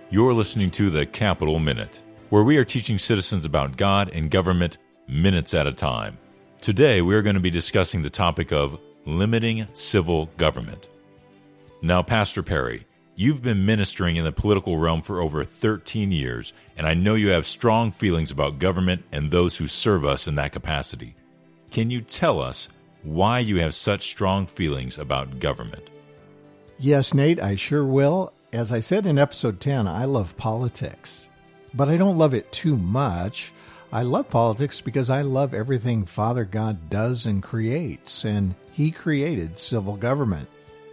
You're listening to the Capitol Minute, where we are teaching citizens about God and government minutes at a time. Today, we are going to be discussing the topic of limiting civil government. Now, Pastor Perry, you've been ministering in the political realm for over 13 years, and I know you have strong feelings about government and those who serve us in that capacity. Can you tell us why you have such strong feelings about government? Yes, Nate, I sure will. As I said in episode 10, I love politics, but I don't love it too much. I love politics because I love everything Father God does and creates, and He created civil government.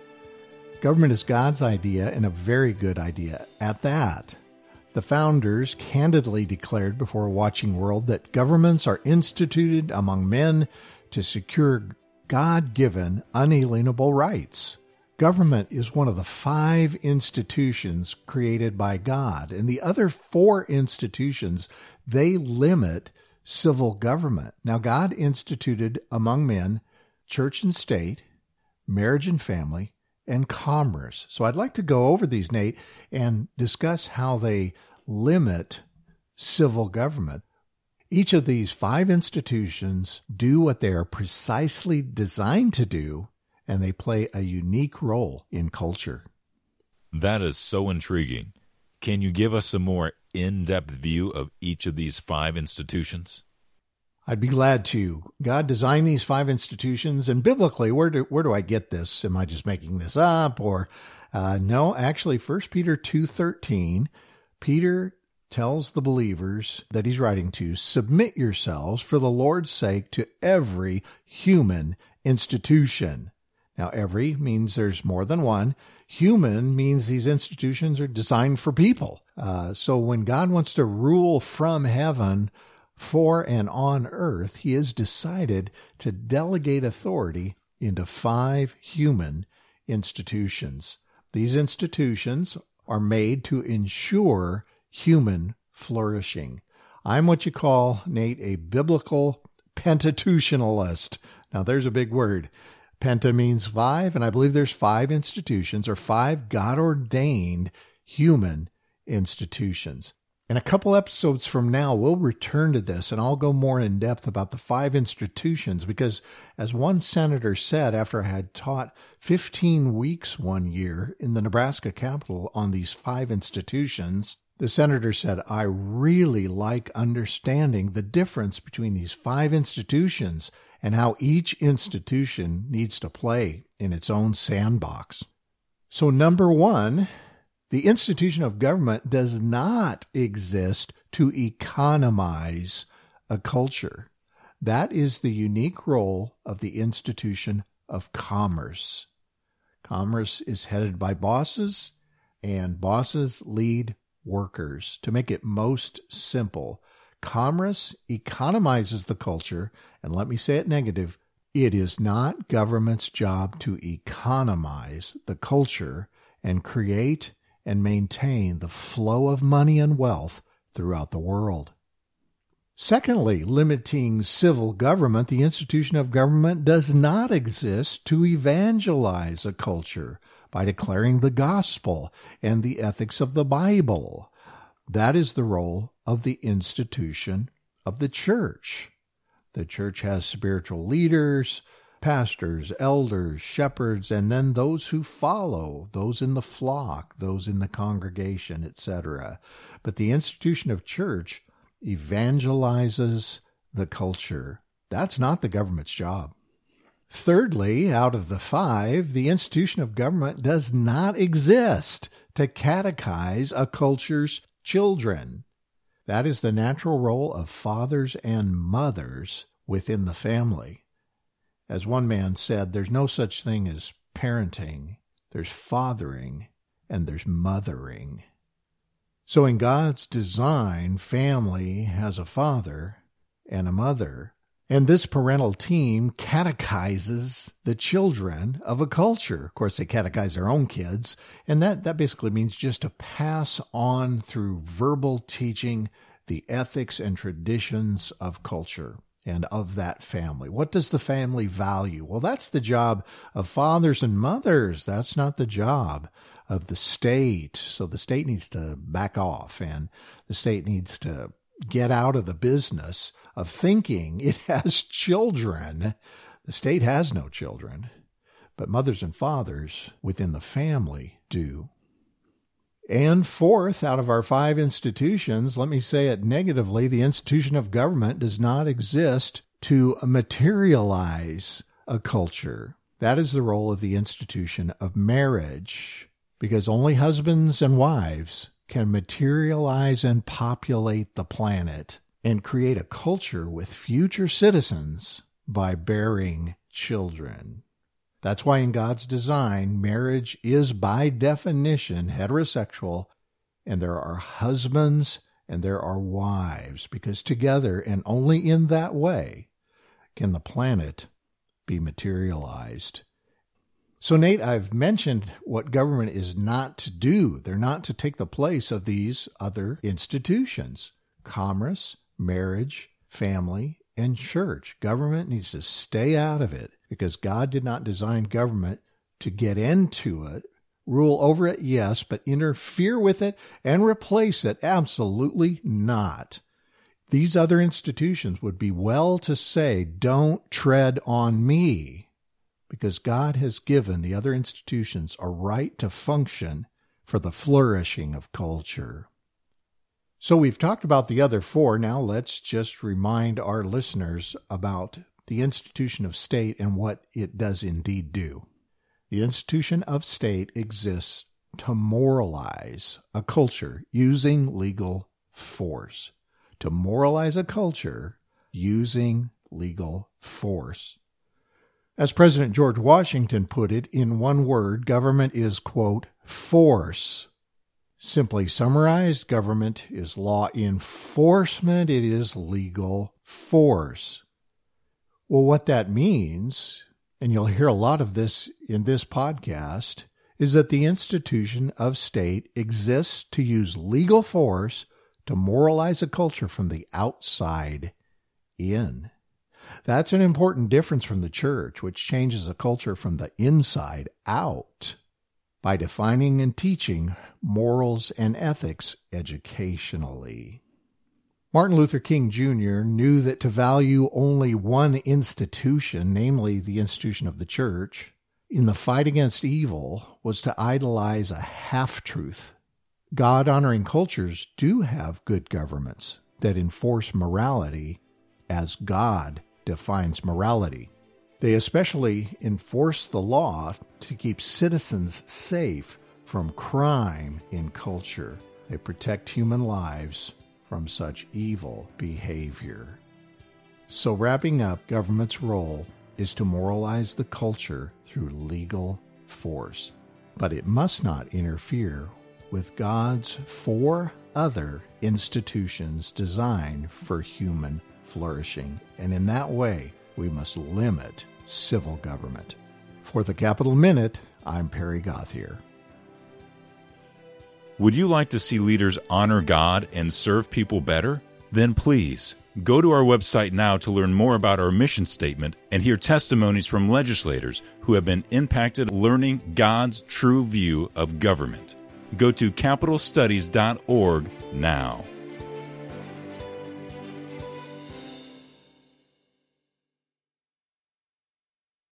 Government is God's idea, and a very good idea at that. The founders candidly declared before a watching world that governments are instituted among men to secure God-given, unalienable rights. Government is one of the 5 institutions created by God, and the other 4 institutions, they limit civil government. Now, God instituted among men church and state, marriage and family, and commerce. So I'd like to go over these, Nate, and discuss how they limit civil government. Each of these 5 institutions do what they are precisely designed to do, and they play a unique role in culture. That is so intriguing. Can you give us a more in-depth view of each of these 5 institutions? I'd be glad to. God designed these 5 institutions, and biblically, where do I get this? Am I just making this up? Or no, actually, 1 Peter 2:13, Peter tells the believers that he's writing to, submit yourselves for the Lord's sake to every human institution. Now, every means there's more than one. Human means these institutions are designed for people. So when God wants to rule from heaven for and on earth, He has decided to delegate authority into 5 human institutions. These institutions are made to ensure human flourishing. I'm what you call, Nate, a biblical pentateutionalist. Now, there's a big word. Penta means 5, and I believe there's 5 institutions or 5 God-ordained human institutions. In a couple episodes from now, we'll return to this, and I'll go more in depth about the 5 institutions because, as one senator said after I had taught 15 weeks one year in the Nebraska Capitol on these 5 institutions, the senator said, I really like understanding the difference between these 5 institutions and how each institution needs to play in its own sandbox. So number 1, the institution of government does not exist to economize a culture. That is the unique role of the institution of commerce. Commerce is headed by bosses, and bosses lead workers. To make it most simple, commerce economizes the culture, and let me say it negative, it is not government's job to economize the culture and create and maintain the flow of money and wealth throughout the world. Secondly, limiting civil government, the institution of government does not exist to evangelize a culture by declaring the gospel and the ethics of the Bible. That is the role of the institution of the church. The church has spiritual leaders, pastors, elders, shepherds, and then those who follow, those in the flock, those in the congregation, etc. But the institution of church evangelizes the culture. That's not the government's job. Thirdly, out of the 5, the institution of government does not exist to catechize a culture's children. That is the natural role of fathers and mothers within the family. As one man said, there's no such thing as parenting. There's fathering and there's mothering. So in God's design, family has a father and a mother, and this parental team catechizes the children of a culture. Of course, they catechize their own kids, and that basically means just to pass on through verbal teaching the ethics and traditions of culture and of that family. What does the family value? Well, that's the job of fathers and mothers. That's not the job of the state. So the state needs to back off, and the state needs to get out of the business of thinking it has children. The state has no children, but mothers and fathers within the family do. And fourth, out of our 5 institutions, let me say it negatively, the institution of government does not exist to materialize a culture. That is the role of the institution of marriage, because only husbands and wives can materialize and populate the planet and create a culture with future citizens by bearing children. That's why in God's design, marriage is by definition heterosexual, and there are husbands and there are wives, because together and only in that way can the planet be materialized. So, Nate, I've mentioned what government is not to do. They're not to take the place of these other institutions: commerce, marriage, family, and church. Government needs to stay out of it, because God did not design government to get into it, rule over it, yes, but interfere with it and replace it, absolutely not. These other institutions would be well to say, don't tread on me, because God has given the other institutions a right to function for the flourishing of culture. So we've talked about the other 4. Now let's just remind our listeners about the institution of state and what it does indeed do. The institution of state exists to moralize a culture using legal force. To moralize a culture using legal force. As President George Washington put it, in one word, government is, quote, force. Simply summarized, government is law enforcement. It is legal force. Well, what that means, and you'll hear a lot of this in this podcast, is that the institution of state exists to use legal force to moralize a culture from the outside in. That's an important difference from the church, which changes a culture from the inside out by defining and teaching morals and ethics educationally. Martin Luther King Jr. knew that to value only one institution, namely the institution of the church, in the fight against evil was to idolize a half-truth. God-honoring cultures do have good governments that enforce morality as God defines morality. They especially enforce the law to keep citizens safe from crime in culture. They protect human lives from such evil behavior. So wrapping up, government's role is to moralize the culture through legal force. But it must not interfere with God's 4 other institutions designed for human flourishing. And in that way, we must limit civil government. For the Capital Minute, I'm Perry Gauthier. Would you like to see leaders honor God and serve people better? Then please go to our website now to learn more about our mission statement and hear testimonies from legislators who have been impacted learning God's true view of government. Go to capitalstudies.org now.